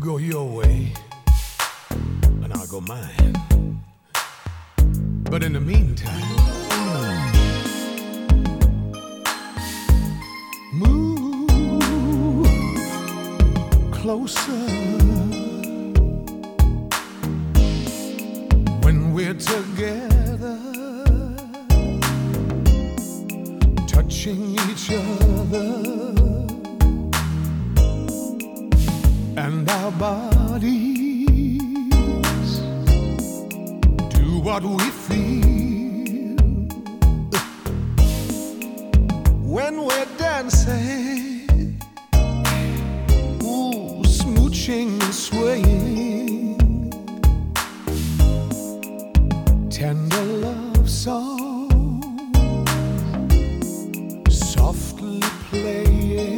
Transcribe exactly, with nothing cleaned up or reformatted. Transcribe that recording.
go your way, and I'll go mine. But in the meantime, move closer. When we're together, touching each other, and our bodies do what we feel. When we're dancing, ooh, smooching and swaying,